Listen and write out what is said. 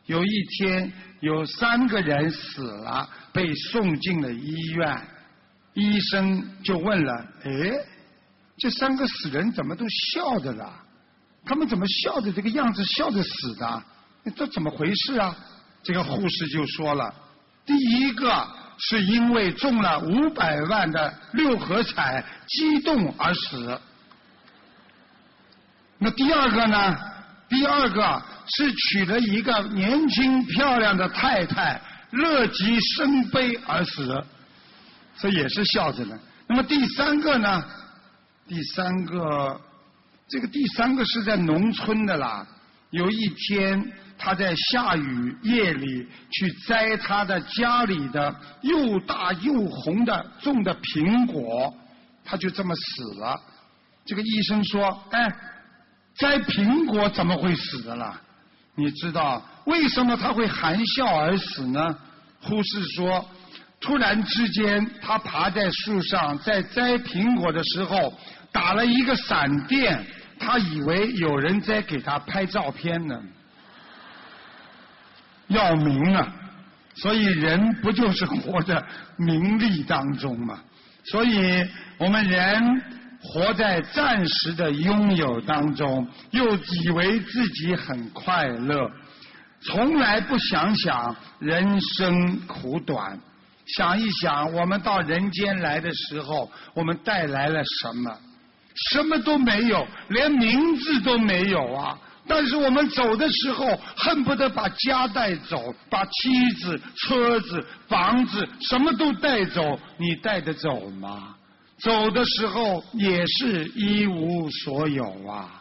有一天有3个人死了，被送进了医院，医生就问了：这3个死人怎么都笑的了？他们怎么笑的这个样子，笑着死的？这怎么回事啊？这个护士就说了，第一个是因为中了500万的6合彩，激动而死。那第二个呢？第二个是娶了一个年轻漂亮的太太，乐极生悲而死，这也是笑着的。那么第3个呢？第三个是在农村的啦。有一天他在下雨夜里去摘他的家里的又大又红的种的苹果，他就这么死了。这个医生说：摘苹果怎么会死的啦？你知道为什么他会含笑而死呢？护士说，突然之间他爬在树上，在摘苹果的时候打了一个闪电，他以为有人在给他拍照片呢，要名啊！所以人不就是活在名利当中吗？所以我们人活在暂时的拥有当中，又以为自己很快乐，从来不想想人生苦短。想一想，我们到人间来的时候，我们带来了什么？什么都没有，连名字都没有啊！但是我们走的时候，恨不得把家带走，把妻子、车子、房子什么都带走。你带得走吗？走的时候也是一无所有啊！